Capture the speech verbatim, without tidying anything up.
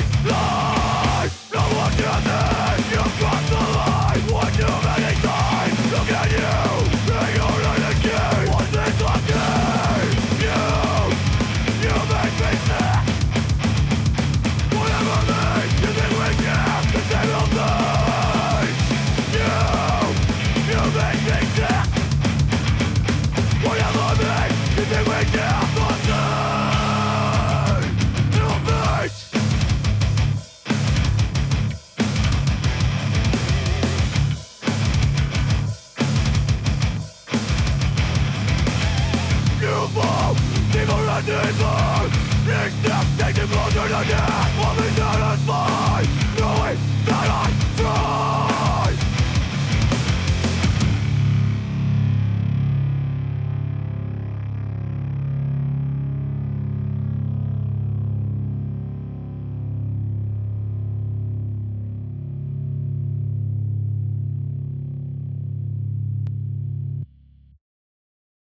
lie. No one can this. You crossed the line one too many times. Look at you, and you're not a kid. What's this talking? You, you make me sick. Whatever means you think we can, the same old thing. You, you make me sick. Whatever means you think we can, the same. You face. You fall deeper and deeper. Each step takes you closer to death.